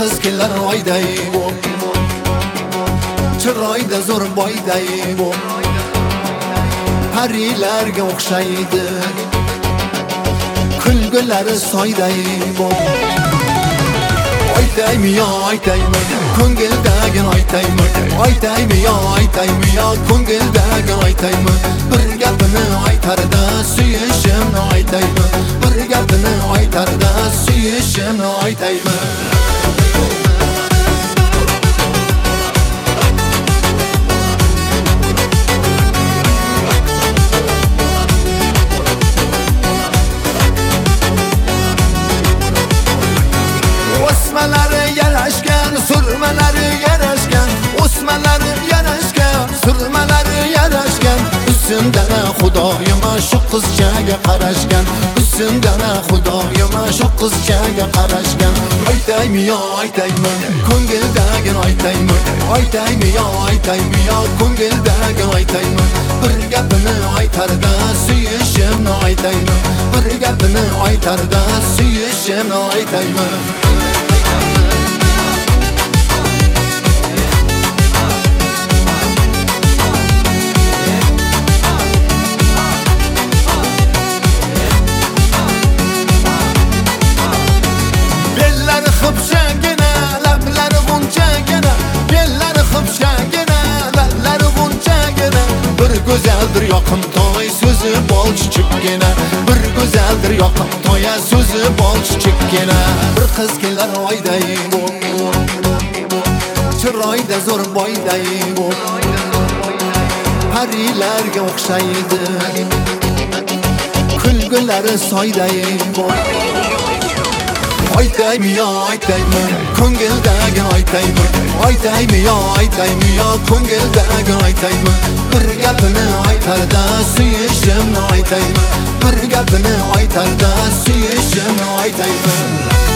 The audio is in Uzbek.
qiz kelar oyday bo'p, chiroyda zo'r boyday bo'p, parilarga o'xshaydi, kulgulari soyday bo'p. Aytaymi yo aytaymi, ko'ngildagi aytaymi, aytaymi yo aytaymi, yo ko'ngildagi aytaymi, bir gapini aytarda suyishimni aytaymi, bir gapini aytarda suyishimni aytaymi. Osmanlari yarashgan, surmalari yarashgan, osmanlari yarashgan, surmalari yarashgan. Üstünden Xudoyim shu qizchaga qarashgan, üstünden Xudoyim shu qizchaga qarashgan. Aytaymi yo aytaymi, ko'ngildagi aytaymi, aytaymi yo aytaymi, yo ko'ngildagi aytaymi, bir gapini aytarda suyishimni aytaymi, bir gapini aytarda suyishimni aytaymi. Güzeldir yoqimtoy so'zi bol chuchukgina, bir güzeldir yoqimtoy so'zi bol chuchukgina. Bir qiz kelar oyday bo'p, chiroyda zo'r boyday bo'p, parilarga o'xshaydi, kulgulari soyday bo'p. Aytaymi yo aytaymi, ko'ngildagi aytaymi, aytaymi yo aytaymi, yo ko'ngildagi aytaymi, bir gapini aytarda suyishimni aytaymi, bir gapini aytarda suyishimni aytaymi.